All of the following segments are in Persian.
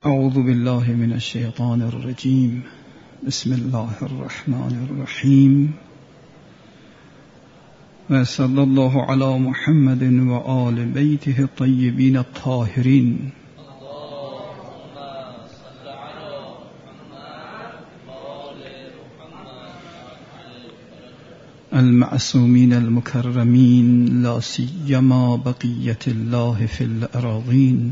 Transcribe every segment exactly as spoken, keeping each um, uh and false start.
أعوذ بالله من الشيطان الرجيم. بسم الله الرحمن الرحيم. وصلى الله على محمد وآل بيته الطيبين الطاهرين. المعصومين المكرمين، لا سيما بقية الله في الأراضين.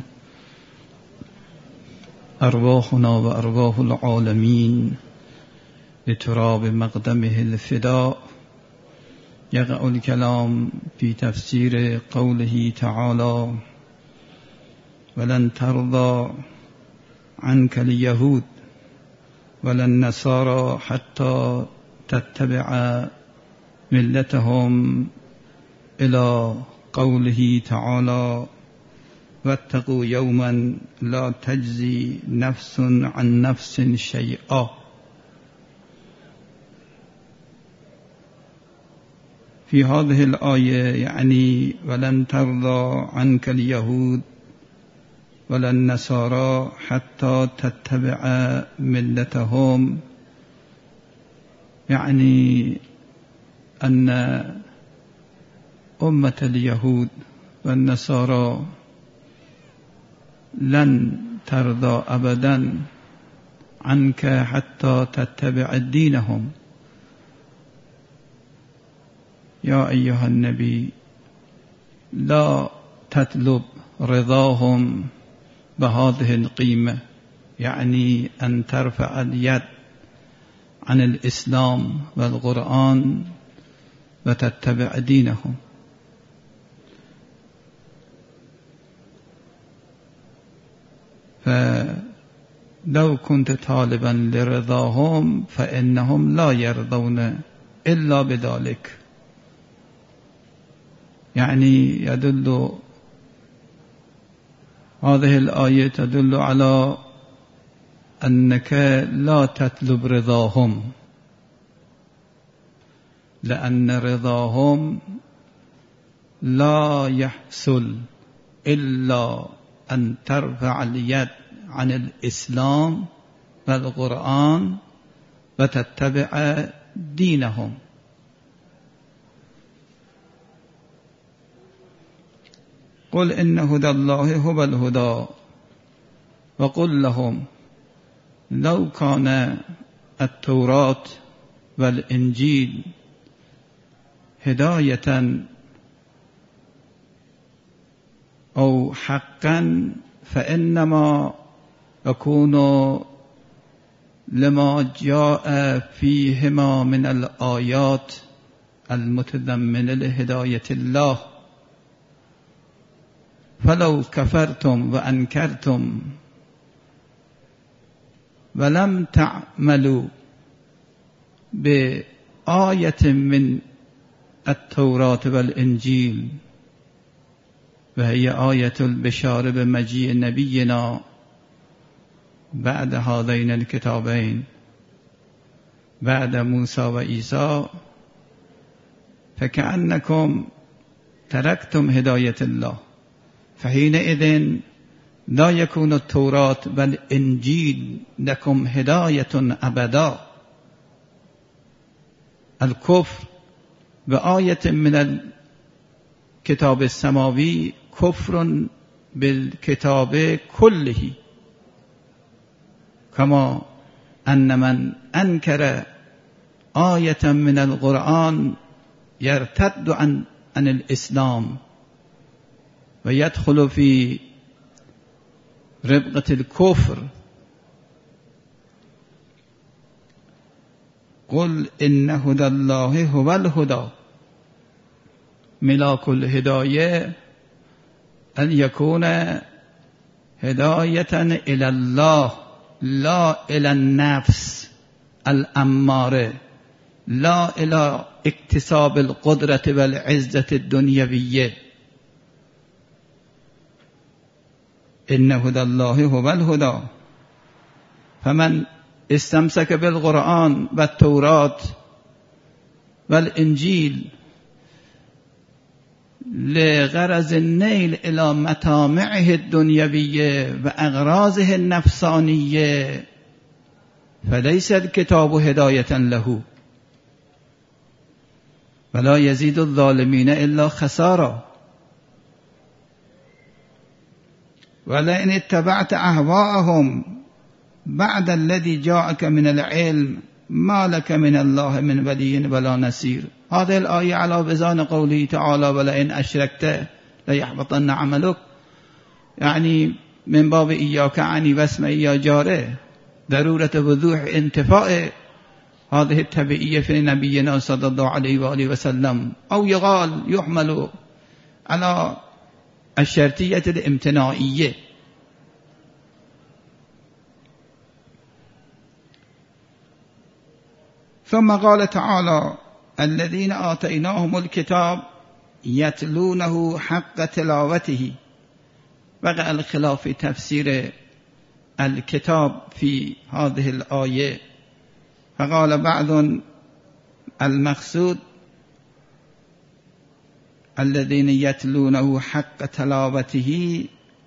أرواحنا وأرواح العالمين لتراب مقدمه الفداء. يقع الكلام في تفسير قوله تعالى: ولن ترضى عنك اليهود ولا النصارى حتى تتبع ملتهم، إلى قوله تعالى: واتقوا يوما لا تجزي نفس عن نفس شيئا. في هذه الآية يعني ولن ترضى عنك اليهود ولا النصارى حتى تتبع ملتهم، يعني أن أمة اليهود والنصارى لن ترضى أبدا عنك حتى تتبع دينهم. يا أيها النبي، لا تطلب رضاهم بهذه القيمة، يعني أن ترفع اليد عن الإسلام والقرآن وتتبع دينهم. فلو كنت طالبا لرضاهم فإنهم لا يرضون إلا بذلك. يعني يدل هذه الآية تدل على أنك لا تطلب رضاهم، لأن رضاهم لا يحصل إلا أن ترفع اليد عن الإسلام والقرآن وتتبع دينهم. قل إن هدى الله هو الهدى وقل لهم لو كان التوراة والإنجيل هداية أو حقا فإنما يكون لما جاء فيهما من الآيات المتضمنة لهداية الله. فلو كفرتم وأنكرتم ولم تعملوا بآية من التوراة والإنجيل، وهي آية البشارة بمجيء نبينا بعد هذين الكتابين، بعد موسى وعيسى، فكأنكم تركتم هداية الله. فحينئذ لا يكون التوراة والإنجيل لكم هداية أبدا. الكفر بآية من الكتاب السماوي كفر بالكتاب كله، كما أن من أنكر آية من القرآن يرتد عن, عن الإسلام ويدخل في ربقة الكفر. قل إن هدى الله هو الهدى. ملاك الهداية أن يكون هداية إلى الله، لا إلى النفس الأمارة، لا إلى اكتساب القدرة والعزة الدنيوية. إن هدى الله هو الهدى. فمن استمسك بالقرآن والتوراة والإنجيل لغرض النيل إلى مطامعه الدنيوية وأغراضه النفسانية فليس الكتاب هداية له ولا يزيد الظالمين إلا خسارة. ولئن اتبعت أهواءهم بعد الذي جاءك من العلم ما لك من الله من ولي ولا نصير. هذه الآية على وزن قوله تعالى ولئن أشركت ليحبطن عملك، يعني من باب إياك عني واسم إيا جاره، ضرورة وضوح انتفاء هذه التبعية في نبينا صلى الله عليه وآله وسلم، أو يقال يحمل على الشرطية الامتناعية. ثم قال تعالى الذين آتيناهم الكتاب يتلونه حق تلاوته. وقع الخلاف في تفسير الكتاب في هذه الآية، فقال بعض المقصود الذين يتلونه حق تلاوته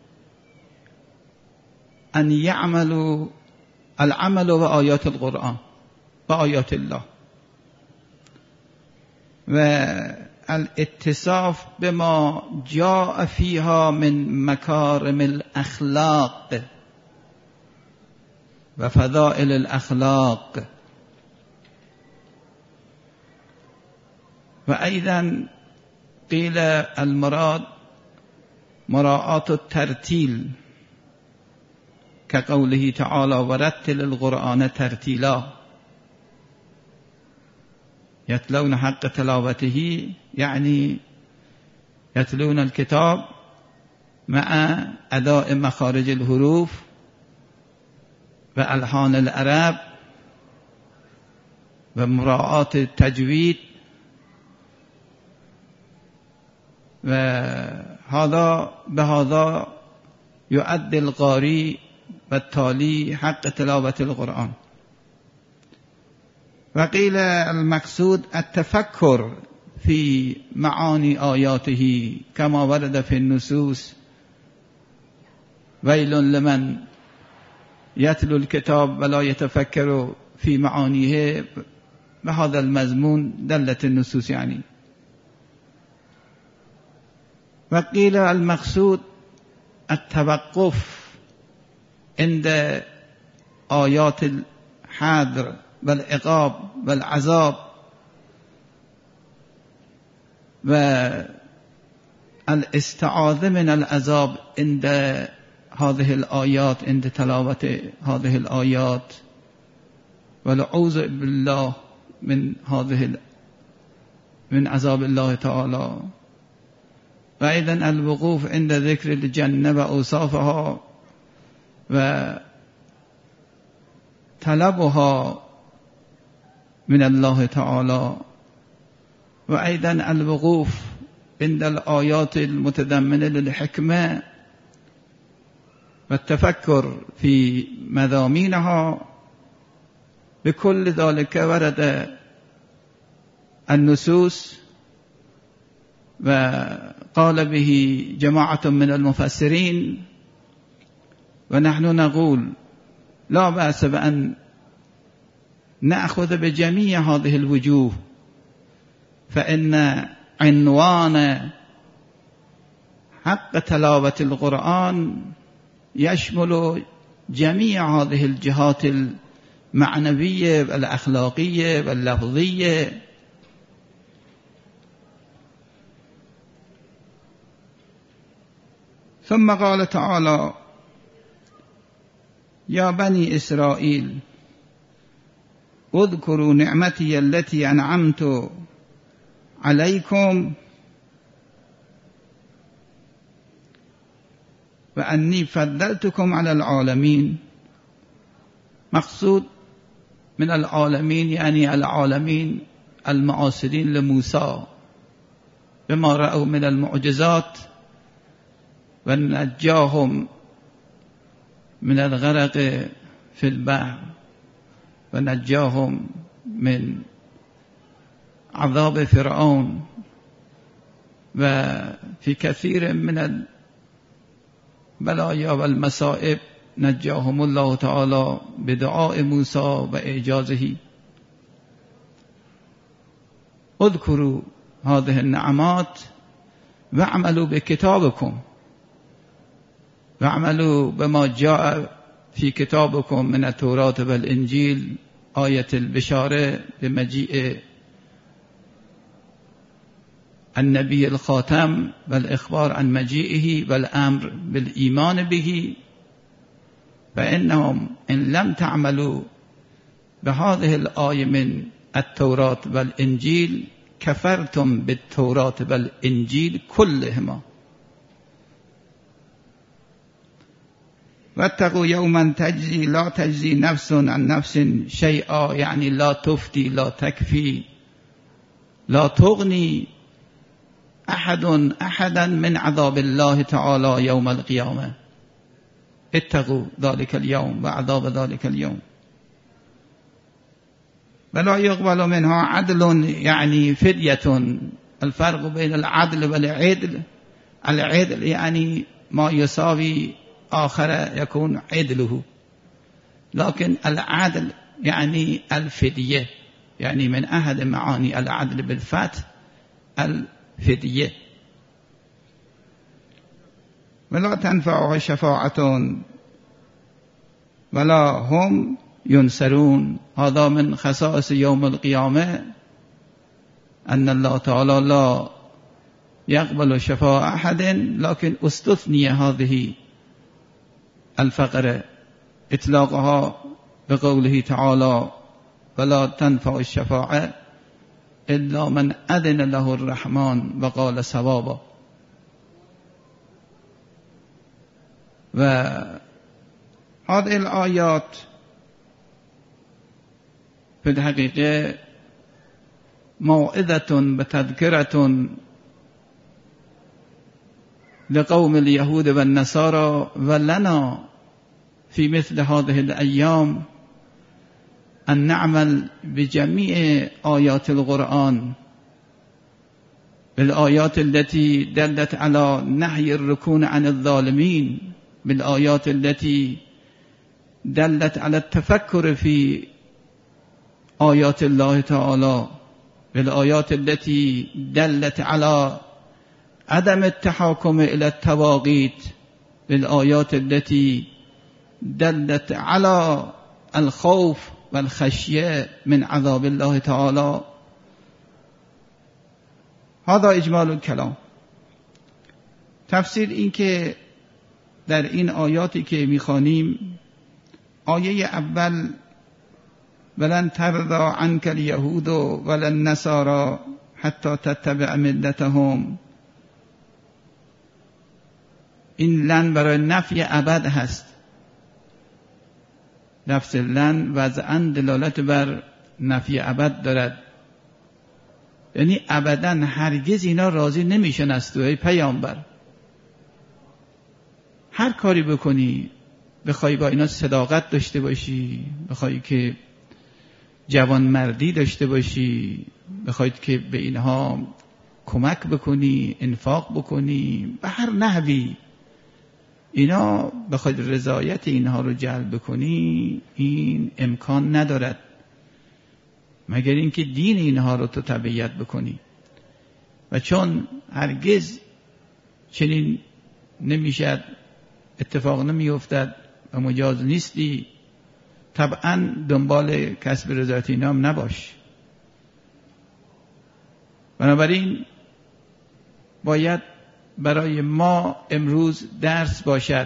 أن يعملوا العمل بآيات القرآن بآيات الله والاتصاف بما جاء فيها من مكارم الأخلاق وفضائل الأخلاق. وأيضا قيل المراد مراعاة الترتيل كقوله تعالى ورتل القرآن ترتيلا، يتلون حق تلاوته يعني يتلون الكتاب مع أداء مخارج الحروف وألحان العرب ومراعاة التجويد، وهذا بهذا يؤدي القارئ والتالي حق تلاوة القرآن. وقيل المقصود التفكر في معاني آياته كما ورد في النصوص ويل لمن يتلو الكتاب ولا يتفكر في معانيه، بهذا المضمون دلت النصوص يعني. وقيل المقصود التوقف عند آيات الحذر والعقاب والعذاب والاستعاذة من العذاب عند هذه الآيات، عند تلاوة هذه الآيات، والعوذ بالله من هذه من عذاب الله تعالى. وأيضا الوقوف عند ذكر الجنة وأوصافها وطلبها من الله تعالى. وأيضا الوقوف عند الآيات المتضمنة للحكمة والتفكر في مضامينها. بكل ذلك ورد النصوص وقال به جماعة من المفسرين، ونحن نقول لا بأس بأن نأخذ بجميع هذه الوجوه، فإن عنوان حق تلاوة القرآن يشمل جميع هذه الجهات المعنوية والأخلاقية واللفظية. ثم قال تعالى يا بني إسرائيل اذكروا نعمتي التي أنعمت عليكم وأني فضلتكم على العالمين. مقصود من العالمين يعني العالمين المعاصرين لموسى بما رأوا من المعجزات، ونجاهم من الغرق في البحر، ونجاهم من عذاب فرعون، و فی کثیر من البلایا و المصائب نجاهم الله تعالی بدعاء موسی و اعجازه. اذکروا هذه النعمات واعملوا بكتابكم واعملوا بما جاء في كتابكم من التوراة والإنجيل آية البشارة بمجيء النبي الخاتم والإخبار عن مجيئه والأمر بالإيمان به، فإنهم إن لم تعملوا بهذه الآية من التوراة والإنجيل كفرتم بالتوراة والإنجيل كلهما. واتقوا يوما تجزي لا تجزي نفس عن نفس شيئا، يعني لا تفتي لا تكفي لا تغني أحد أحدا من عذاب الله تعالى يوم القيامة. اتقوا ذلك اليوم وعذاب ذلك اليوم. ولا يقبل منها عدل يعني فدية. الفرق بين العدل والعدل، العدل يعني ما يساوي آخر يكون عدله، لكن العدل يعني الفدية، يعني من أحد معاني العدل بالفتح الفدية. ولا تنفعه شفاعة ولا هم ينصرون. هذا من خصائص يوم القيامة، أن الله تعالى لا يقبل شفاعة أحد، لكن استثني هذه الفقرة إطلاقها بقوله تعالى ولا تنفع الشفاعة إلا من أذن له الرحمن وقال صوابا. وهذه الآيات في الحقيقة موعظة وتذكرة لقوم اليهود والنصارى ولنا في مثل هذه الأيام أن نعمل بجميع آيات القرآن، بالآيات التي دلت على نهي الركون عن الظالمين، بالآيات التي دلت على التفكر في آيات الله تعالى، بالآيات التي دلت على عدم التحاكم إلى الطواغيت، بالآيات التي دلت على الخوف والخشية من عذاب الله تعالى. هذا إجمال الكلام. تفسیر این که در این آیاتی که میخوانیم، آیه اول ولن ترضى عنك اليهود ولا النصارى حتى تتبع ملتهم، این لن برای نفی ابد هست. لفظ لن وضعاً دلالت بر نفی ابد دارد، یعنی ابداً هرگز اینا راضی نمیشن از تو ای پیامبر. هر کاری بکنی، بخوای با اینا صداقت داشته باشی، بخوای که جوانمردی داشته باشی، بخواید که به اینها کمک بکنی، انفاق بکنی، به هر نحوی اینا بخواید رضایت اینها رو جلب بکنی، این امکان ندارد مگر اینکه دین اینها رو تو تبعیت بکنی. و چون هرگز چنین نمیشد، اتفاق نمیافتد و مجاز نیستی، طبعا دنبال کسب رضایت اینا هم نباش. بنابراین باید برای ما امروز درس باشد،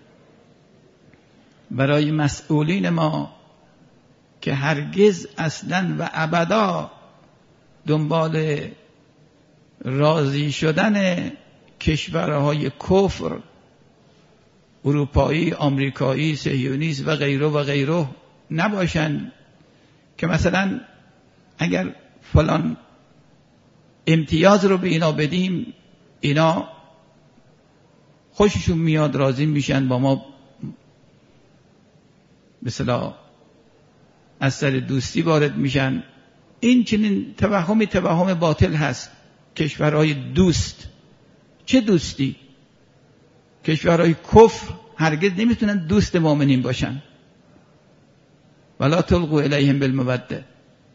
برای مسئولین ما، که هرگز اصلا و ابدا دنبال راضی شدن کشورهای کفر، اروپایی، آمریکایی، صهیونیست و غیره و غیره نباشند، که مثلا اگر فلان امتیاز رو به اینا بدیم اینا خوششون میاد، راضی میشن، با ما مثلا از سر دوستی وارد میشن. این چنین توهمی توهم باطل هست. کشورهای دوست چه دوستی؟ کشورهای کفر هرگز نمیتونن دوست مؤمنین باشن. ولا تلقوا الیهم بالموده.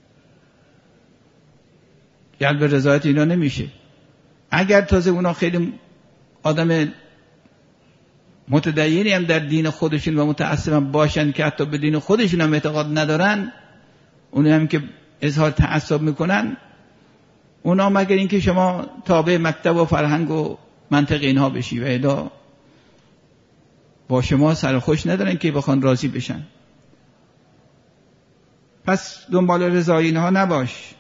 جلب رضایت اینا نمیشه. اگر تازه اونا خیلی آدم متدینی هم در دین خودشون و متعصب باشن که حتی به دین خودشون هم اعتقاد ندارن، اونها هم که اظهار تعصب میکنن، اونا مگر اینکه شما تابع مکتب و فرهنگ و منطق اینها بشی و ادا با شما سر خوش ندارن که بخوان راضی بشن. پس دنبال رضای اینها نباش.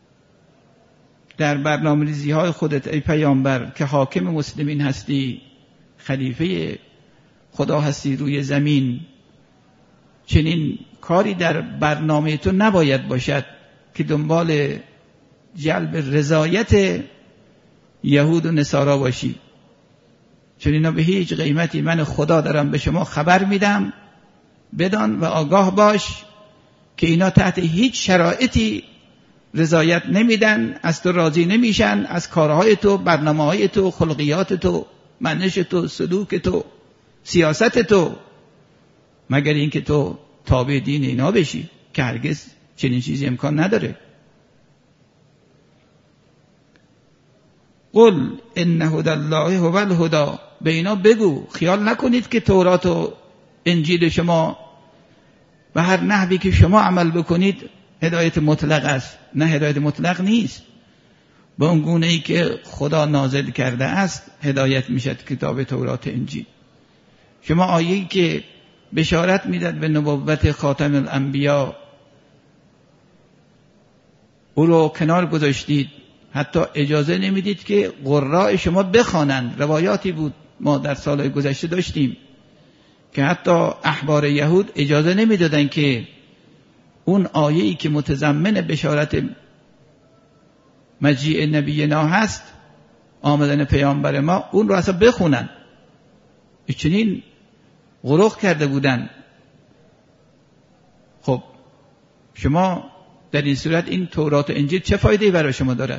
در برنامه‌ریزی های خودت ای پیامبر که حاکم مسلمین هستی، خلیفه خدا هستی روی زمین، چنین کاری در برنامه تو نباید باشد که دنبال جلب رضایت یهود و نصارا باشی. چون اینا به هیچ قیمتی من خدا دارم به شما خبر میدم، بدان و آگاه باش که اینا تحت هیچ شرایطی رضایت نمیدن، از تو راضی نمیشن، از کارهای تو، برنامه‌های تو، خلقیات تو، منش تو، سلوک تو، سیاست تو، مگر اینکه تو تابع دین اینا بشی که هرگز چنین چیزی امکان نداره. قل ان هدی الله هو الهدی. به اینا بگو خیال نکنید که تورات و انجیل شما به هر نحوی که شما عمل بکنید هدایت مطلق است. نه، هدایت مطلق نیست. به اون گونه ای که خدا نازل کرده است هدایت میشد کتاب تورات انجیل. شما آیه‌ای که بشارت میداد به نبوت خاتم الانبیا او رو کنار گذاشتید، حتی اجازه نمیدید که قراء شما بخوانند. روایاتی بود ما در سالهای گذشته داشتیم که حتی احبار یهود اجازه نمیدادن که اون آیه‌ای که متضمن بشارت مجیء نبینا هست، آمدن پیامبر ما، اون رو اصلا بخونن. چنین غرق کرده بودن. خب شما در این صورت این تورات و انجیل چه فایده‌ای برای شما دارد؟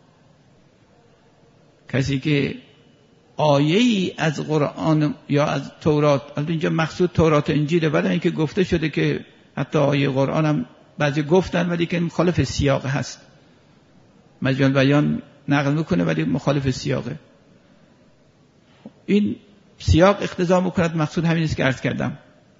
کسی که آیه‌ای از قرآن یا از تورات، البته اینجا مقصود تورات و انجیله، بعد اینکه گفته شده که حتی آیه قرآن هم بعضی گفتن ولی که مخالف سیاق هست، مجموع بیان نقل میکنه ولی مخالف سیاقه. این سیاق اقتضا میکند، مقصود همین است که عرض کردم.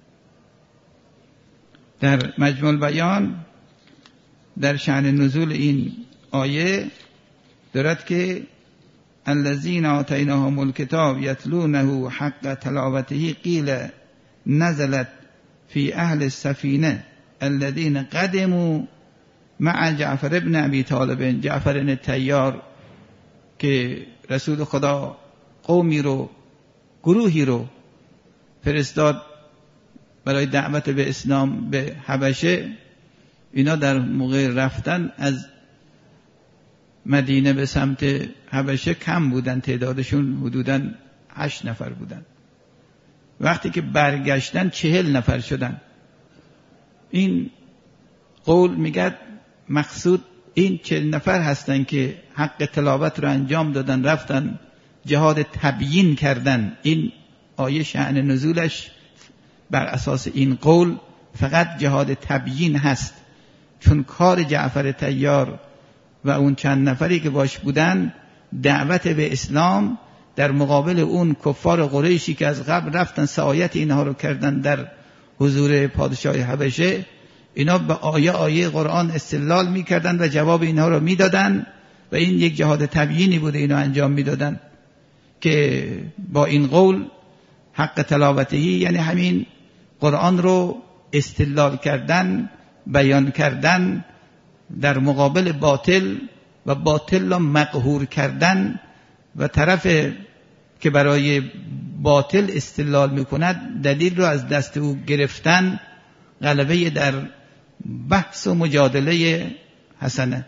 در مجموع بیان در شأن نزول این آیه دارد که الذین آتیناهم الکتاب یتلونه حق تلاوته قیل نزلت فی اهل السفینه الذین قدموا مع جعفر ابن ابی طالب. جعفر ابن طیار که رسول خدا قومی رو، گروهی رو فرستاد برای دعوت به اسلام به حبشه، اینا در موقع رفتن از مدینه به سمت حبشه کم بودن، تعدادشون حدوداً هشت نفر بودن. وقتی که برگشتن چهل نفر شدن. این قول میگه مقصود این چهل نفر هستن که حق تلاوت رو انجام دادن، رفتن جهاد تبیین کردن. این آیه شأن نزولش بر اساس این قول فقط جهاد تبیین هست، چون کار جعفر طیار و اون چند نفری که باش بودن دعوت به اسلام در مقابل اون کفار قریشی که از قبل رفتن سعایت اینها رو کردن در حضور پادشاه حبشه، اینا به آیه آیه قرآن استدلال میکردن و جواب اینها رو میدادن و این یک جهاد تبیینی بوده اینا انجام میدادن که با این قول حق تلاوتی، یعنی همین قرآن رو استدلال کردن، بیان کردن در مقابل باطل و باطل رو مقهور کردن و طرف که برای باطل استدلال میکند دلیل رو از دست او گرفتن، غلبه در بحث و مجادله حسنه.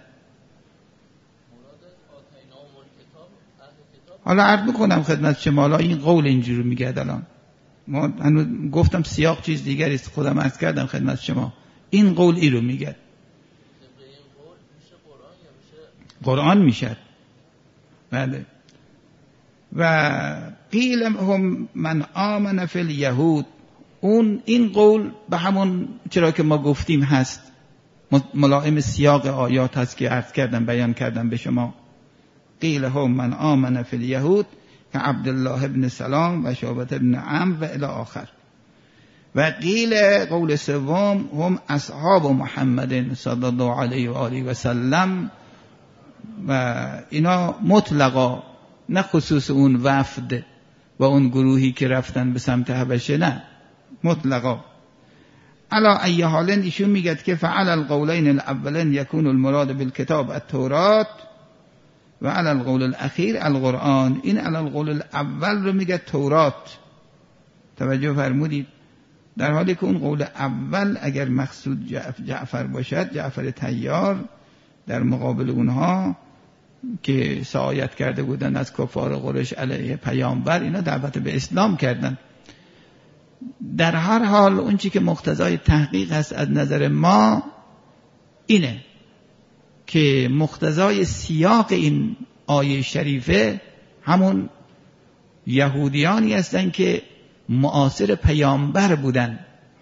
حالا عرض میکنم خدمت شما، حالا این قول اینجوری میگه. الان ما گفتم سیاق چیز دیگری است، خودم عرض کردم خدمت شما. این قول ای رو میگه. قرآن میشد. بله. و قیل هم من آمن فی الیهود، اون این قول به همون چرا که ما گفتیم هست، ملائم سیاق آیات هست که عرض کردم بیان کردم به شما. قیل هم من آمن فی الیهود که عبدالله ابن سلام و شعبة ابن عمرو و الی آخر. و قیل قول سوم هم اصحاب محمد صلی الله علیه و آله و سلم، و اینا مطلقا، نه خصوص اون وفد و اون گروهی که رفتن به سمت حبشه، نه مطلقا. علا ای حال ایشون میگه که فعل القولین الاولین یکون المراد بالکتاب التورات و علی القول الاخیر القرآن. این علی القول الاول رو میگه تورات، توجه فرمودید، در حالی که اون قول اول اگر مقصود جعفر باشد، جعفر طیار در مقابل اونها که سعایت کرده بودن از کفار قریش علیه پیامبر، اینا دعوت به اسلام کردن. در هر حال اون چی که مقتضای تحقیق هست از نظر ما اینه که مقتضای سیاق این آیه شریفه همون یهودیانی هستن که معاصر پیامبر بودن.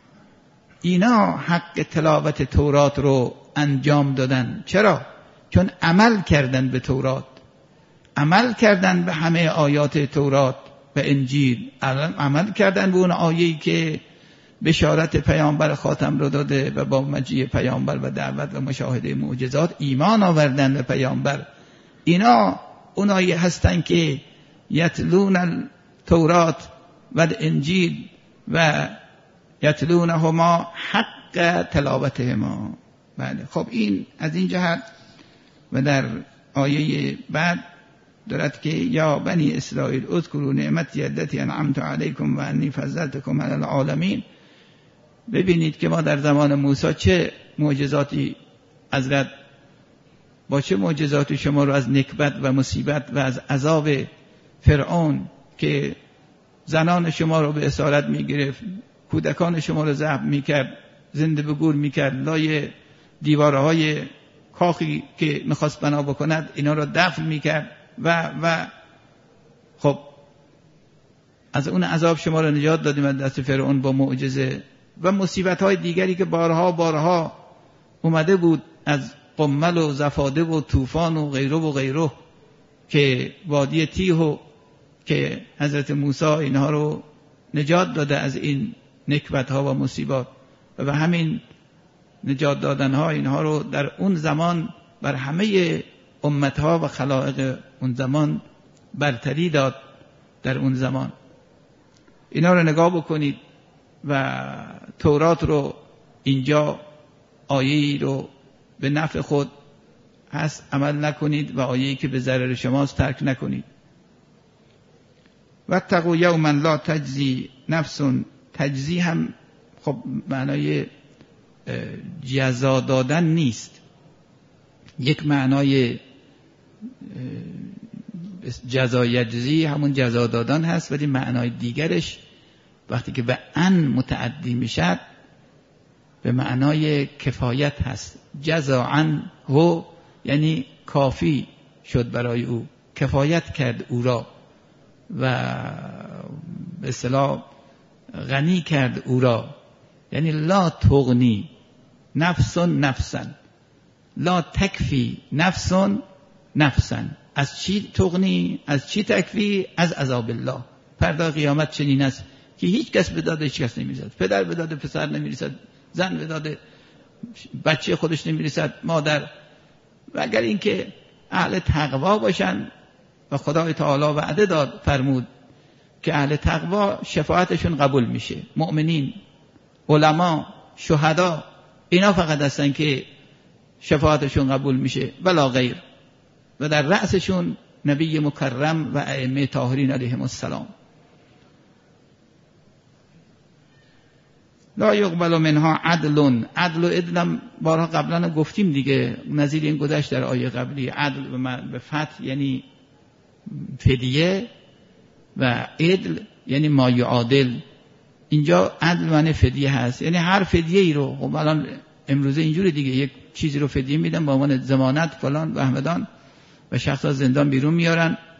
اینا حق تلاوت تورات رو انجام دادن. چرا؟ چون عمل کردن به تورات، عمل کردن به همه آیات تورات و انجیل، عمل کردن به اون آیه‌ای که بشارت پیامبر خاتم رو داده و با مجیء پیامبر و دعوت و مشاهده معجزات ایمان آوردن به پیامبر. اینا اونایی هستن که یتلون التورات و الانجیل و یتلونهما حق تلاوتهما. بله، خب این از این جهت. و در آیه بعد دارد که یا بنی اسرائیل اذکروا نعمتی التي انعمت علیکم و انی فضلتکم علی العالمین. ببینید که ما در زمان موسی چه معجزاتی حضرت با چه معجزاتی شما رو از نکبت و مصیبت و از عذاب فرعون که زنان شما رو به اسارت میگرفت، کودکان شما رو ذبح میکرد، زنده به گور میکرد، لای دیوارهای کاخی که میخواست بنا بکند اینا رو دفن میکرد و و خب از اون عذاب شما رو نجات دادیم از دست فرعون با معجزه و مصیبت‌های دیگری که بارها بارها اومده بود از قمل و زفاده و طوفان و غیره و غیره که وادی تیه که حضرت موسی اینها رو نجات داده از این نکبت‌ها و مصیبات و به همین نجات دادنها اینها رو در اون زمان بر همه امتها و خلائق اون زمان برتری داد. در اون زمان اینا رو نگاه بکنید و تورات رو اینجا آیه‌ای رو به نفع خود هست عمل نکنید و آیه‌ای که به ضرر شماست ترک نکنید. واتقوا یوما لا تجزی نفس، تجزی هم خب معنای جزا دادن نیست، یک معنای جزا یجزی همون جزا دادن هست، ولی معنای دیگرش وقتی که به ان متعدی میشد به معنای کفایت هست. جزاء هو یعنی کافی شد برای او، کفایت کرد او را و به اصطلاح غنی کرد او را. یعنی لا تغنی نفس نفسا، لا تکفی نفس نفسا. از چی تغنی؟ از چی تکفی؟ از عذاب الله. فردا قیامت چنین است که هیچ کس به داد هیچ کس نمیرسد، پدر به داد پسر نمیرسد، زن به داد بچه خودش نمیرسد، مادر. و اگر اینکه اهل تقوا باشن و خدای تعالی وعده داد فرمود که اهل تقوا شفاعتشون قبول میشه، مؤمنین، علما، شهدا، اینا فقط هستن که شفاعتشون قبول میشه ولا غیر. و در رأسشون نبی مکرم و ائمه طاهرین علیهم السلام. لا یقبل منها عدل. عدل و عدل بارها قبلا گفتیم دیگه، نظیر این گذشت در آیه قبلی. عدل به فتح یعنی فدیه و عدل یعنی ما یعادل. اینجا عدل معنی فدیه هست، یعنی هر فدیه ای رو، خب الان امروزه اینجوری دیگه، یک چیزی رو فدیه میدن با عنوان ضمانت فلان و احمدان و شخص از زندان بیرون میارن،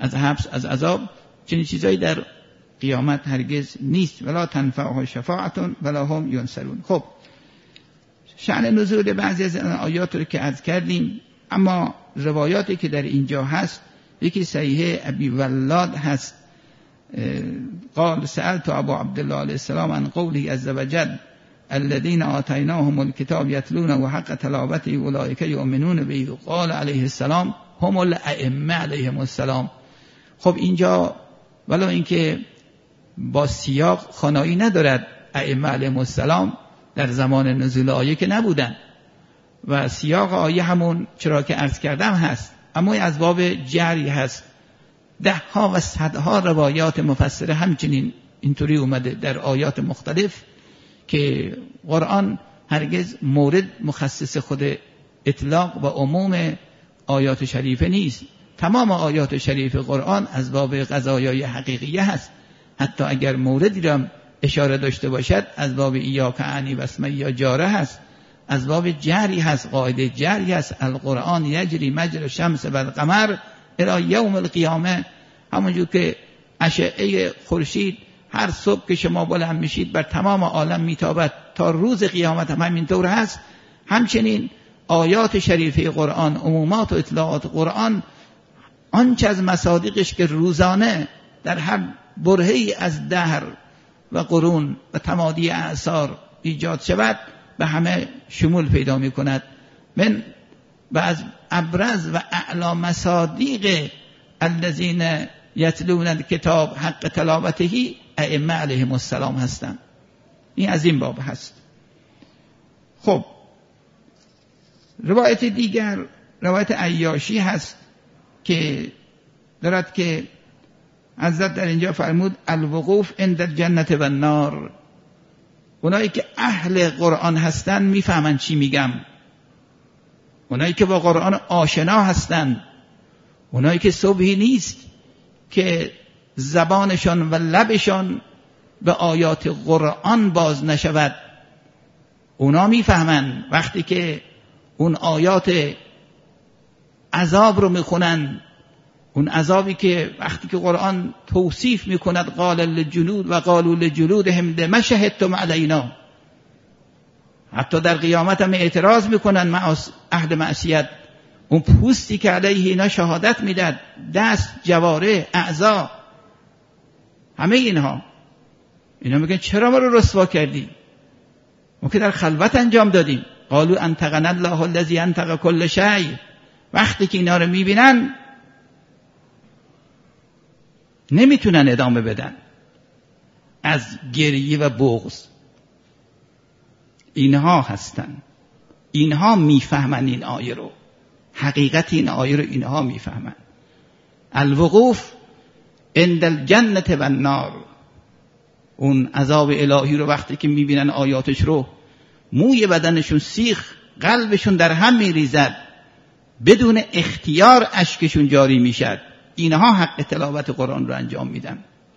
از حبس، از عذاب. چنین چیزایی در قیامت هرگز نیست. ولا تنفعه شفاعت ولا هم ینصرون. خب شأن نزول بعضی از آیات رو که عرض کردیم، اما روایاتی که در اینجا هست، یکی صحیح ابی ولاد هست، قال سألت ابو عبدالله علیه السلام عن قوله عز وجل الذين آتيناهم الكتاب يتلونه حق تلاوته اولئک یؤمنون به قال علیه السلام هم الائمه علیهم السلام. خب اینجا ولو اینکه با سیاق خوانایی ندارد، ائمه علیهم السلام در زمان نزول آیه که نبودن و سیاق آیه همون چرا که عرض کردم هست، اما از باب جری هست. ده ها و صدها روایات مفسره همچنین اینطوری اومده در آیات مختلف که قرآن هرگز مورد مخصص خود اطلاق و عموم آیات شریفه نیست. تمام آیات شریف قرآن از باب قضایای حقیقیه هست. حتی اگر موردی را اشاره داشته باشد از باب ایاک عنی و اسمی یا جاره هست، از باب جری هست، قاعده جری هست. القرآن یجری مجری الشمس و القمر الی یوم القیامه. همونجور که اشعه خورشید هر صبح که شما بلند میشید بر تمام عالم میتابد تا روز قیامت هم همینطور هست، همچنین آیات شریفه قرآن، عمومات و اطلاعات قرآن، آنچه از مصادیقش که روزانه در هر برهه‌ای از دهر و قرون و تمادی اعصار ایجاد شود به همه شمول پیدا می کند. من و از ابرز و اعلا مصادیق الذین یتلون الکتاب حق تلاوته ائمه علیهم السلام هستند. این از این باب هست. خب روایت دیگر، روایت عیاشی هست که دارد که حضرت در اینجا فرمود الوقوف عند الجنة و النار. اونایی که اهل قرآن هستن میفهمن چی میگم، اونایی که با قرآن آشنا هستن، اونایی که صبحی نیست که زبانشان و لبشان به آیات قرآن باز نشود، اونا میفهمن وقتی که اون آیات عذاب رو میخونن، اون عذابی که وقتی که قرآن توصیف میکند قال للجلود و قالوا لجلودهم لما شهدتم علینا، حتی در قیامت هم اعتراض میکنن اهل معصیت، اون پوستی که علیه اینا شهادت میداد، دست، جواره، اعضا، همه اینها، اینا میگن چرا ما رو رسوا کردی؟ ما که در خلوت انجام دادیم. قالوا انطقنا الله الذی انطق کل شیء. وقتی که اینا رو میبینن نمیتونن ادامه بدن از گریه و بغض. اینها هستن، اینها میفهمن این آیه رو، حقیقت این آیه رو اینها میفهمن. الوقوف عند الجنة و النار، اون عذاب الهی رو وقتی که میبینن آیاتش رو، موی بدنشون سیخ، قلبشون در هم میریزد، بدون اختیار اشکشون جاری میشد. اینها حق تلاوت قرآن رو انجام میدن.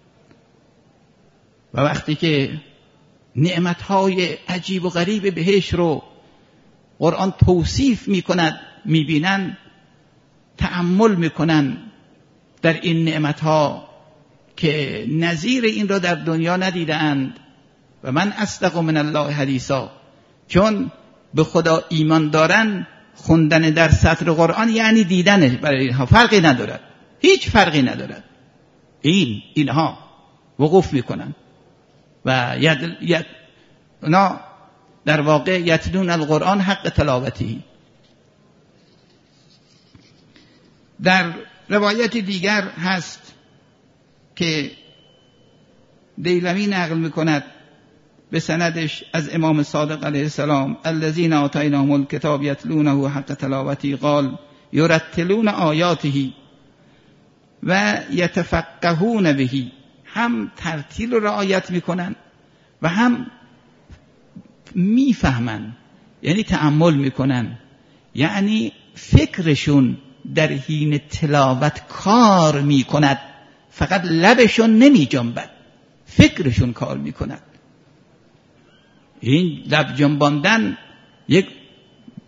و وقتی که نعمتهای عجیب و غریب بهش رو قرآن توصیف میکند میبینن، تأمل میکنن در این نعمتها که نظیر این را در دنیا ندیدند. و من اصدق من الله حدیثا، چون به خدا ایمان دارن خوندن در سطر قرآن یعنی دیدنه، برای اینها فرقی ندارد، هیچ فرقی ندارد. این اینها وقوف میکنن و ید ید اونا در واقع یتلون القرآن حق تلاوته. در روایت دیگر هست که دیلمی نقل میکند به سندش از امام صادق علیه السلام الذین آتیناهم الکتاب یتلونه حق تلاوته قال یرتلون آیاته و یتفقهون به، هم ترتیل رو رعایت میکنن و هم میفهمن، یعنی تأمل میکنن، یعنی فکرشون در حین تلاوت کار میکند، فقط لبشون نمی جنبد، فکرشون کار میکند. این لب جنباندن یک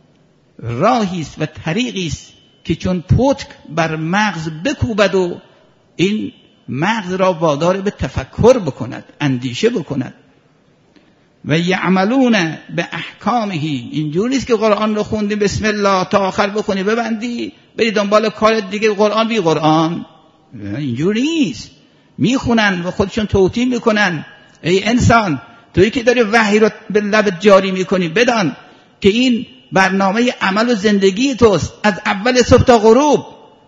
راهی است و طریقی است که چون پتک بر مغز بکوبد و این مغز را وادار به تفکر بکند، اندیشه بکند. و یعملون به احکامه. اینجوری نیست که قرآن رو خوندی بسم الله تا آخر بخونی ببندی بری دنبال کار دیگه، قرآن بی قرآن. اینجوری نیست. میخونن و خودشون توطئه میکنن. ای انسان، تویی که داری وحی رو به لبت جاری میکنی، بدان که این برنامه عمل و زندگی توست از اول صبح تا غروب.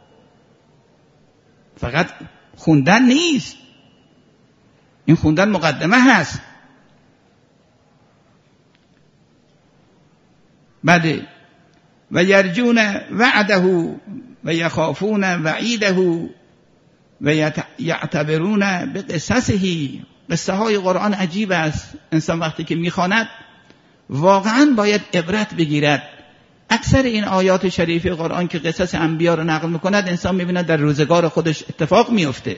فقط خوندن نیست، این خوندن مقدمه هست. بله. و یرجون وعده و یخافون وعیده و یعتبرون به قصصه. قصه های قرآن عجیب است. انسان وقتی که میخواند واقعا باید عبرت بگیرد. اکثر این آیات شریف قرآن که قصص انبیا رو نقل میکند، انسان میبیند در روزگار خودش اتفاق میفته.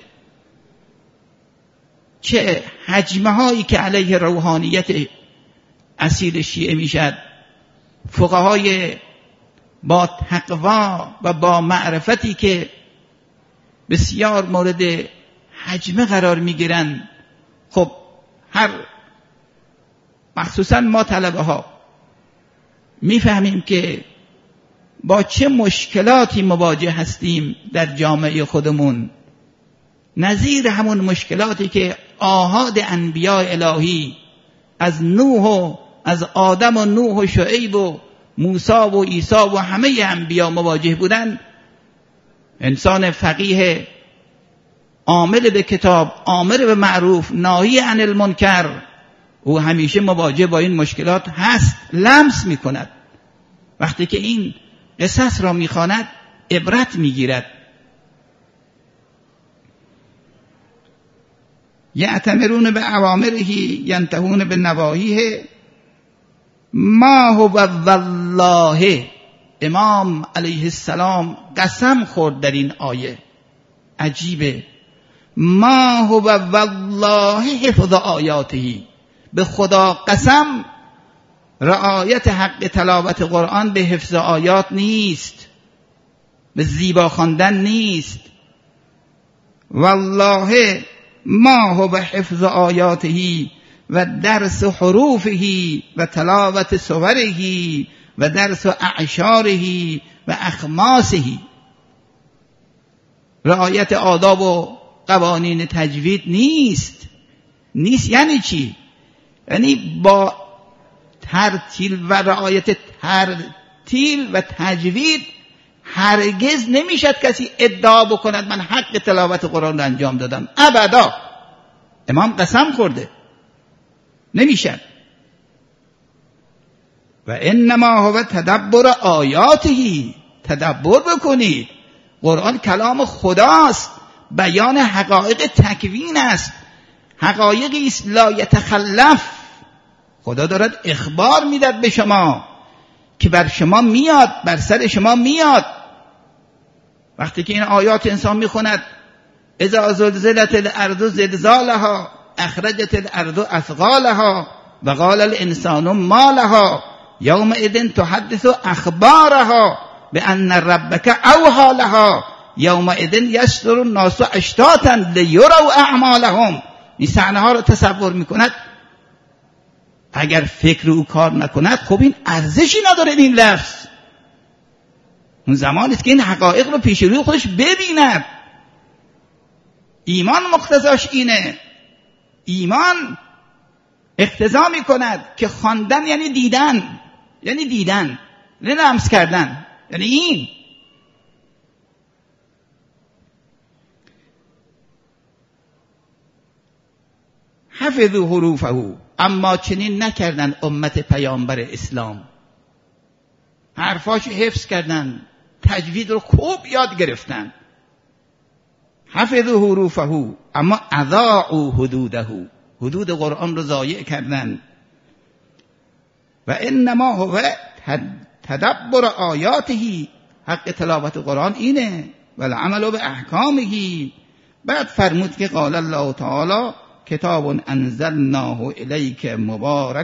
چه حجمه هایی که علیه روحانیت اصیل شیعه میشد. فقهای با تقوا و با معرفتی که بسیار مورد حجمه قرار میگیرند. خب هر مخصوصا ما طلبه ها میفهمیم که با چه مشکلاتی مواجه هستیم در جامعه خودمون، نظیر همون مشکلاتی که آحاد انبیاء الهی از نوح و از آدم و نوح و شعیب و موسی و عیسی و همه انبیا مواجه بودن. انسان فقیه عامل به کتاب، عامل به معروف، ناهی عن المنکر، او همیشه مواجه با این مشکلات هست، لمس میکند. وقتی که این قصص را میخواند عبرت میگیرد. یعتمرون به اوامره ینتهون به نواهیه. ما هو والله. امام علیه السلام قسم خورد در این آیه، عجیبه. ما هو والله حفظ آیاته. به خدا قسم، رعایت حق تلاوت قرآن به حفظ آیات نیست، به زیبا خواندن نیست. والله ما هو حفظ آیاته و درس حروفه و تلاوت سوره و درس اعشاره و اخماسه. رعایت آداب و قوانین تجوید نیست. نیست یعنی چی؟ یعنی با ترتیل و رعایت ترتیل و تجوید هرگز نمیشد کسی ادعا بکند من حق تلاوت قرآن رو انجام دادم. ابدا. امام قسم خورده نمیشد. و انما هو تدبر آیاته. تدبر بکنید. قرآن کلام خداست، بیان حقایق تکوین است، حقایقی است لا یتخلف. خدا دارد اخبار میداد به شما که بر شما میاد، بر سر شما میاد. وقتی که این آیات انسان میخوند، اذا زلزلت الارض زلزالها اخرجت الارض اثقالها و قال الانسان ما لها یومئذ تحدث اخبارها بان ربک اوحی لها یومئذ یصدر الناس اشتاتا لیروا اعمالهم. این صحنه ها رو تصور میکند. اگر فکر او کار نکند خب این ارزشی نداره این لفظ. اون زمانی است که این حقایق رو پیش روی خودش ببیند. ایمان مقتضاش اینه. ایمان اقتضا میکند که خواندن یعنی دیدن، یعنی دیدن، نه لمس کردن، یعنی این. حفظوا حروفه. اما چنین نکردن امت پیامبر اسلام. حرفاش حفظ کردن، تجوید رو خوب یاد گرفتن. حفظوا حروفه اما اضاعوا حدوده. حدود قرآن رو ضایع کردن. و انما هو تدبر آیاته. حق تلاوت قرآن اینه. و العمل به احکامه. بعد فرمود که قال الله تعالی کتاب انزلناه الیک مبارک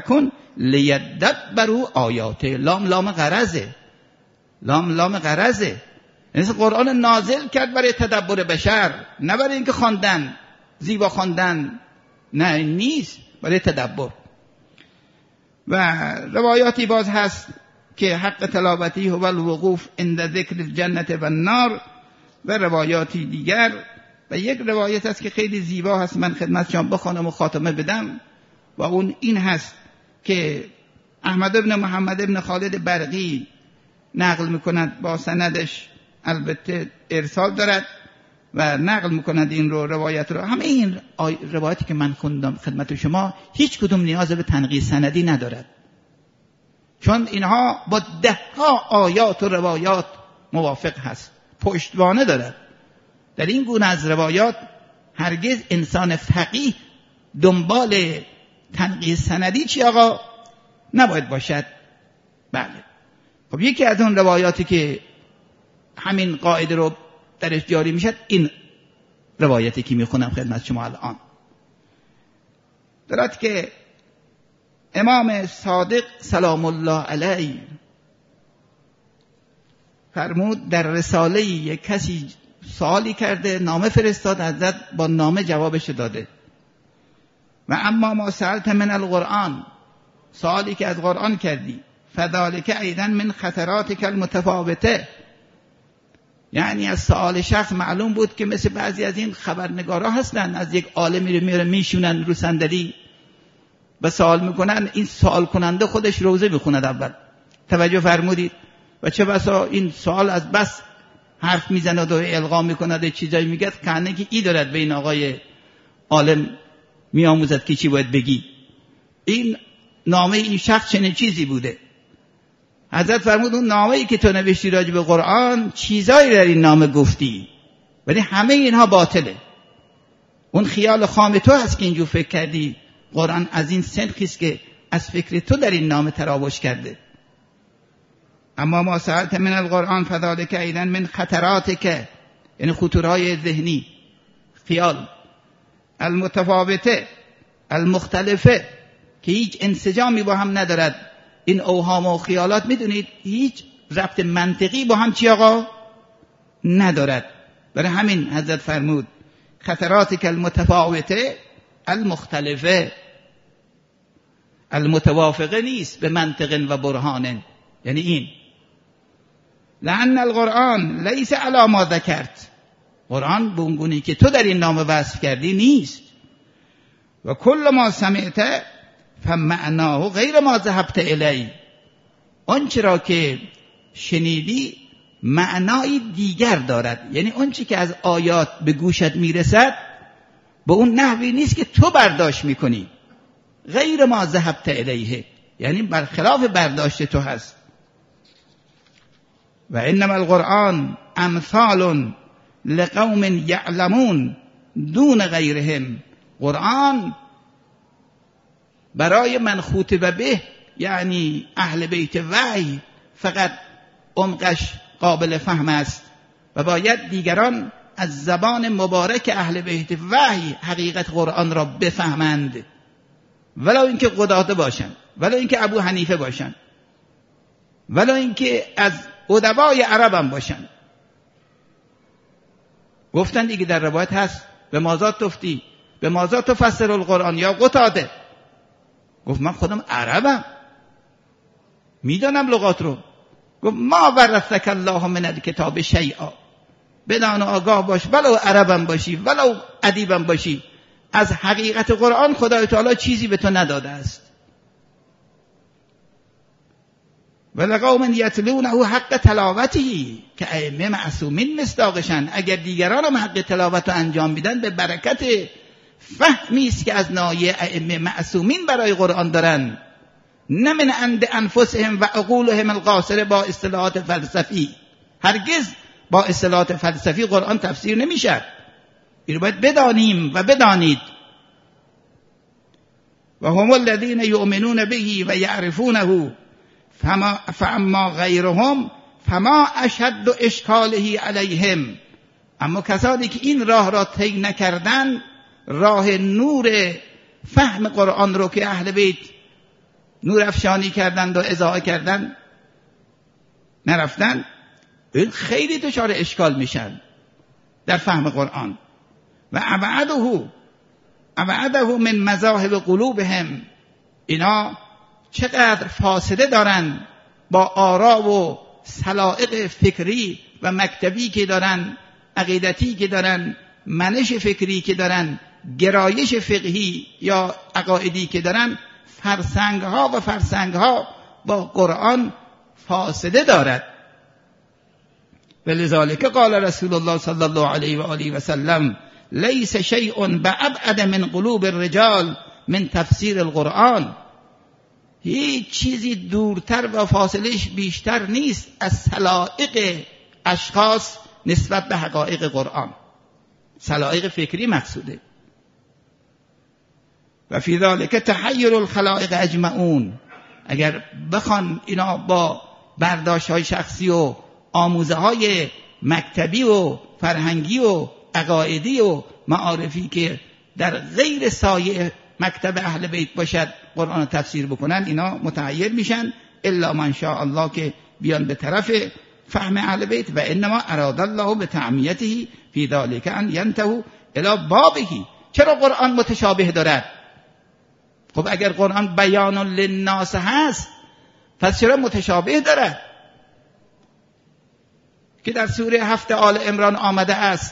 لیدبروا آیاته. لام لام غرضه. لام لام غرضه. یعنی قرآن نازل کرد برای تدبر بشر، نه برای اینکه خواندن، زیبا خواندن، نه نیست، برای تدبر. و روایاتی باز هست که حق تلاوتی هو الوقوف عند ذکر الجنة و النار و روایاتی دیگر. و یک روایت هست که خیلی زیبا هست، من خدمت شما بخوانم و خاتمه بدم، و اون این هست که احمد ابن محمد ابن خالد برقی نقل میکند، با سندش البته ارسال دارد و نقل میکند این رو، روایت رو. همه این روایتی که من خوندم خدمت شما هیچ کدوم نیاز به تنقیح سندی ندارد، چون اینها با ده ها آیات و روایات موافق هست، پشتوانه دارد. در این گونه از روایات هرگز انسان فقیه دنبال تنقیح سندی چی آقا نباید باشد. بله، خب یکی از اون روایاتی که همین قاعده رو درش جاری میشد این روایتی که میخونم خدمت شما الان دارد که امام صادق سلام الله علیه فرمود در رساله یک کسی سوالی کرده، نامه فرستاد، حضرت با نامه جوابش داده. و اما ما سألت من القرآن، سوالی که از قرآن کردی، فذلک ایضا من خطراتک المتفاوته، یعنی از سوال شخص معلوم بود که مثل بعضی از این خبرنگارا هستن، از یک عالمی رو میره میشونن رو صندلی و سوال میکنن، این سوال کننده خودش روزه میخوند اول. توجه فرمودید؟ و چه بسا این سوال از بس حرف میزند و القا میکند، چیزایی میگه کنه که ای دارد به این آقای عالم میآموزد که چی باید بگی. این نامه این شخص چنین چیزی بوده. حضرت فرمود اون نامه‌ای که تو نوشتی راجع به قرآن چیزایی در این نامه گفتی، ولی همه اینها باطله. اون خیال خام تو هست که اینجور فکر کردی. قرآن از این سنخی است که از فکر تو در این نامه تراوش کرده. اما ما سألت من القرآن فذلک ایضا من خطراتک، یعنی خطورهای ذهنی، خیال، المتفاوته المختلفه، که هیچ انسجامی با هم ندارد. این اوهام و خیالات میدونید هیچ ربط منطقی با هم چی آقا ندارد. برای همین حضرت فرمود خطراتک المتفاوته المختلفه، المتوافقه نیست به منطق و برهان. یعنی این لأن القرآن لیس علی ما ذکرت، قرآن به اونگونی که تو در این نامه وصف کردی نیست. و کل ما سمعت فمعناه غیر ما ذهبت الی، آنچه را که شنیدی معنای دیگر دارد. یعنی آنچه که از آیات به گوشت میرسد به اون نحوی نیست که تو برداشت میکنی. غیر ما ذهبت الیه، یعنی برخلاف برداشت تو هست. و انما القرآن امثال لقوم یعلمون دون غیرهم، قرآن برای من خاطب به، یعنی اهل بیت وحی، فقط عمقش قابل فهم است و باید دیگران از زبان مبارک اهل بیت وحی حقیقت قرآن را بفهمند، ولو اینکه قداده باشند، ولو اینکه ابو حنیفه باشند، ولو اینکه از ادبای عرب هم باشند. گفتن دیگه در روایت هست به مازاد تفتی به مازاد تفسر القرآن یا قتاده. گفت من خودم عربم، میدانم لغات رو. گفت ما ورثک الله من الکتاب شیئا، بدان آگاه باش ولو عربم باشی ولو ادیبم باشی، از حقیقت قرآن خدای تعالی چیزی به تو نداده است. ولقوم یتلونه حق تلاوتی، که ائمه معصومین مصداقشن. اگر دیگران هم حق تلاوت رو انجام میدن به برکت فهمی است که از ناحیه ائمه معصومین برای قرآن دارن، نه من عند انفسهم و عقولهم القاصره با اصطلاحات فلسفی. هرگز با اصطلاحات فلسفی قرآن تفسیر نمیشه. اینو باید بدانیم و بدانید. و هم الذین یؤمنون به و یعرفونه فما فاما غیرهم فما اشد اشکاله علیهم. اما کسانی که این راه را طی نکردن، راه نور فهم قرآن رو که اهل بیت نور افشانی کردند و اضاءه کردند نرفتن، این خیلی دچار اشکال میشن در فهم قرآن. و ابعده ابعده من مذاهب قلوبهم، اینا چقدر فاصله دارن با آرا و سلائق فکری و مکتبی که دارن، عقیدتی که دارن، منش فکری که دارن، گرایش فقهی یا عقایدی که دارن، فرسنگ ها و فرسنگ ها با قرآن فاصله دارد. ولذلك قال رسول الله صلی الله علیه و آله و سلم لیس شیء بأبعد من قلوب الرجال من تفسیر القرآن، هیچ چیزی دورتر و فاصلش بیشتر نیست از سلائق اشخاص نسبت به حقایق قرآن. سلائق فکری مقصوده. و فی ذلک تحیر الخلائق اجمعون، اگر بخوان اینا با برداشت های شخصی و آموزه های مکتبی و فرهنگی و عقایدی و معارفی که در غیر سایه مکتب اهل بیت باشد قرآن تفسیر بکنن، اینا متحیر میشن، الا من شاء الله که بیان به طرف فهم اهل بیت. و انما اراد الله به تعمیته فی ذلک ان ینتهوا الی بابه. چرا قرآن متشابه دارد؟ خب اگر قرآن بیان للناس هست پس چرا متشابه دارد؟ که در سوره هفت آل عمران آمده است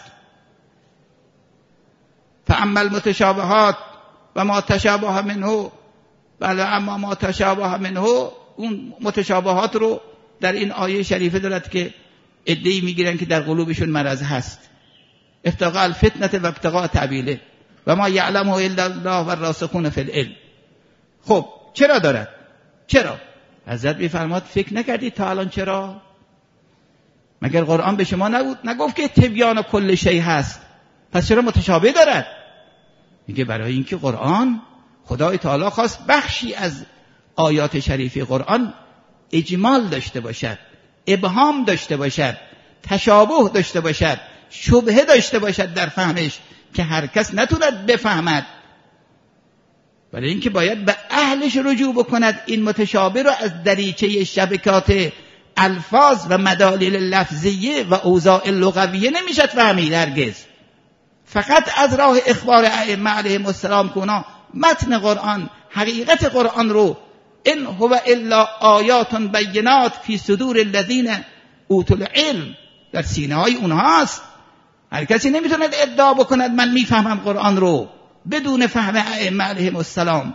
فاما المتشابهات و ما تشابه منه، بله اما ما تشابه منه، اون متشابهات رو در این آیه شریفه دارد که ادعی میگیرن که در قلوبشون مرض هست، ابتغاء الفتنه و ابتغاء تأویله و ما یعلمه الا الله و الراسخون فی العلم. خب چرا دارد؟ چرا؟ حضرت میفرماد فکر نکردید تا الان چرا؟ مگر قرآن به شما نبود نگفت که تبیان کل شیء هست؟ پس چرا متشابه دارد؟ میگه برای اینکه قرآن خدای تعالی خواست بخشی از آیات شریفه قرآن اجمال داشته باشد، ابهام داشته باشد، تشابه داشته باشد، شبهه داشته باشد در فهمش که هر کس نتوند بفهمد. برای اینکه باید به اهلش رجوع بکند. این متشابه رو از دریچه شبکات الفاظ و مدالیل لفظیه و اوضاع لغویه نمیشد فهمید هرگز. فقط از راه اخبار ائمه علیهم السلام که اونا متن قرآن، حقیقت قرآن رو ان هو الا آیات بینات فی صدور الذین اوتوا العلم، در سینه های اونهاست. هر کسی نمیتونه ادعا بکند من میفهمم قرآن رو بدون فهم ائمه علیهم السلام.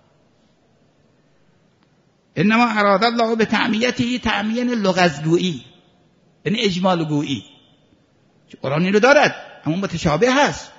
انما اراد الله به تعمیته، تعمیه لغزگویی یعنی اجمال گویی. قرآن رو دارد اما متشابه هست.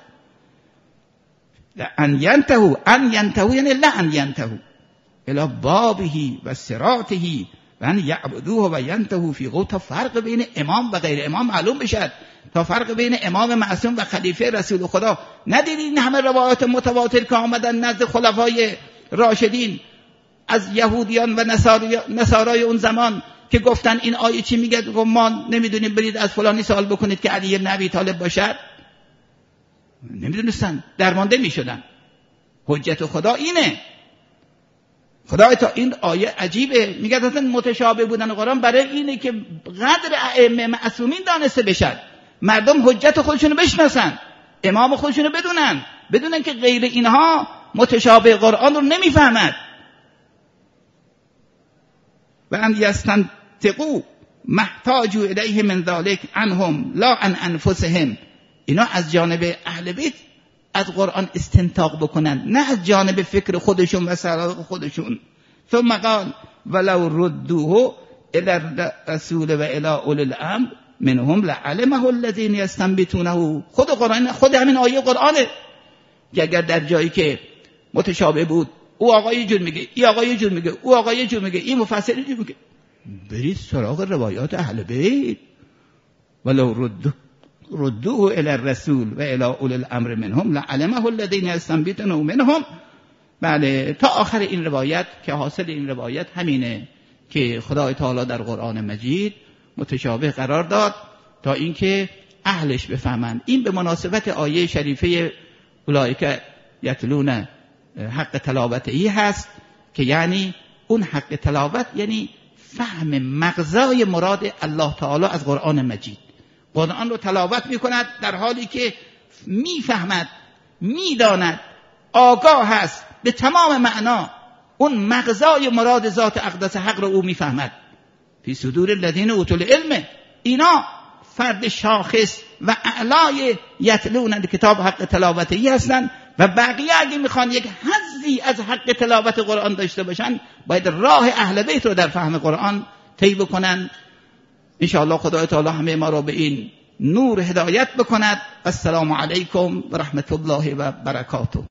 ان ینتهوا، ان ینتهوا یعنی لا ان ینتهوا الی بابه و صراطه و ان یعبدوه و ینتهوا فی قول، تا فرق بین امام و غیر امام معلوم بشد، تا فرق بین امام معصوم و خلیفه رسول خدا. ندیدید این همه روایات متواتر که آمدن نزد خلفای راشدین از یهودیان و نصارای اون زمان که گفتن این آیه چی میگه؟ گفت ما نمیدونیم، برید از فلانی سوال بکنید که علی بن ابی طالب باشد. نمیدونستن، درمانده میشدن. حجت خدا اینه. خدا تا این آیه عجیبه، میگه اصلا متشابه بودن قرآن برای اینه که قدر ائمه معصومین دانسته بشد، مردم حجت خودشونو بشناسن، امام خودشونو بدونن، بدونن که غیر اینها متشابه قرآن رو نمیفهمد. و ان یستنطقوا محتاجوا الیه من ذلک عنهم لا عن انفسهم، اینا از جانب اهل بیت از قرآن استنطاق بکنن، نه از جانب فکر خودشون و سلایق خودشون. ثم قال ولو ردوه الی الرسول و الی اولی الامر منهم لعلمه الذین یستنبطونه. خود قرآن، خود همین آیه قرآنه که اگر در جایی که متشابه بود، او آقا یه جور میگه، این آقا یه جور میگه، او آقا یه جور میگه، این مفسر یه جور میگه، برید سراغ روایات اهل بیت. ولو ردوه ردوه الی الرسول و الی اولی الامر منهم لعلمه الذین یستنبطونه منهم. بله، تا آخر این روایت که حاصل این روایت همینه که خدای تعالی در قرآن مجید متشابه قرار داد تا اینکه اهلش بفهمند. این به مناسبت آیه شریفه اولئک یتلون حق تلاوت ای هست که یعنی اون حق تلاوت یعنی فهم مغزای مراد الله تعالی از قرآن مجید. قرآن رو تلاوت میکند در حالی که میفهمد، میداند، آگاه هست به تمام معنا اون مغزای مراد ذات اقدس حق رو او میفهمد. فی صدور الذین اوتوا العلم، اینا فرد شاخص و اعلای یتلون کتاب حق تلاوتی هستند و بقیه اگه میخوان یک حظی از حق تلاوت قرآن داشته باشن باید راه اهل بیت رو در فهم قرآن طی بکنن. ان شاء الله خدای تعالی همه ما را به این نور هدایت بکند. السلام علیکم و رحمت الله و برکاته.